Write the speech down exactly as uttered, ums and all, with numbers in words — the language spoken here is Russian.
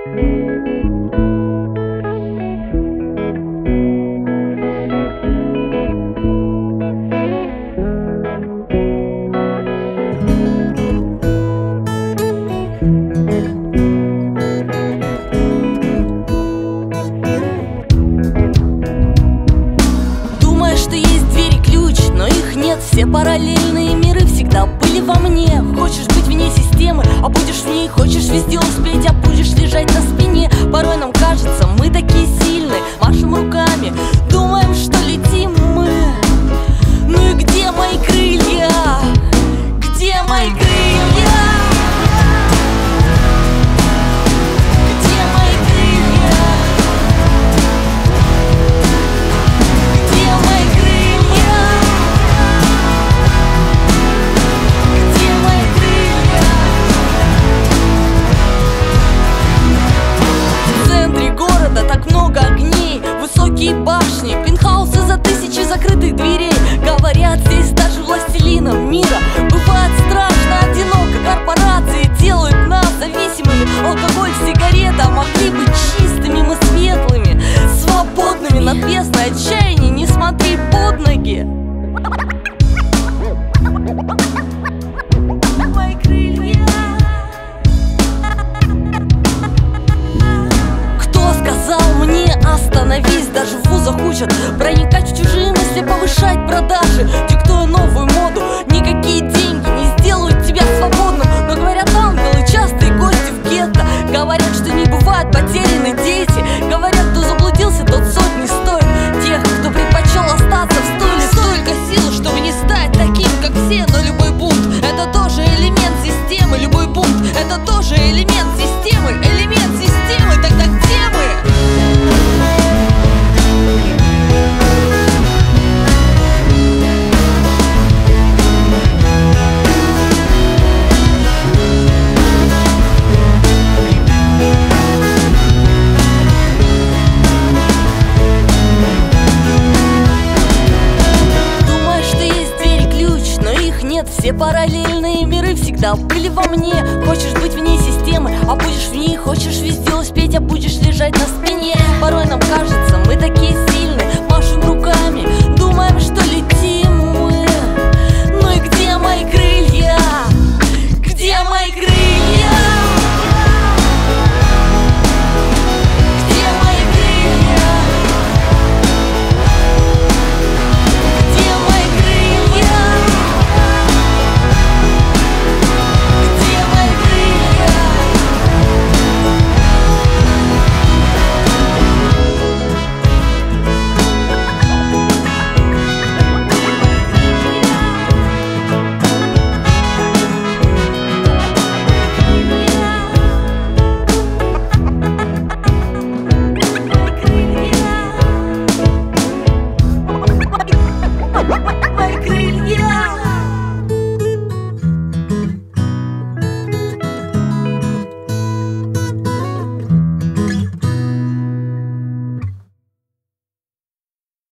Все параллельные миры всегда были во мне. Хочешь быть вне системы, а будешь в ней. Хочешь везде успеть, а будешь лежать на спине. Порой нам кажется, мы такие сильные, машем руками, думаем, что летим мы. Ну и где мои крылья? Где мои крылья? Высокие башни, пентхаусы за тысячи закрытых дверей. Говорят, здесь даже властелинам мира бывает страшно одиноко. Корпорации делают нас зависимыми. Алкоголь, сигарета, могли быть чистыми, мы светлыми, свободными. На бездной отчаяние, не смотри под ноги. Мои крылья. Мне остановись, даже в вузах учат проникать в чужие мысли, повышать продажи, диктуя новую моду. Никакие деньги не сделают тебя свободным. Но говорят ангелы, частые гости в гетто. Говорят, что не бывают потеряны дети. Говорят, кто заблудился, тот сотни стоит. Тех, кто предпочел остаться в стойле. Столько сил, чтобы не стать таким, как все. Но любой бунт — это тоже элемент системы. Любой бунт — это тоже элемент системы. Элемент системы, тогда где мы? Все параллельные миры всегда были во мне. Хочешь быть вне системы, а будешь в ней. Хочешь везде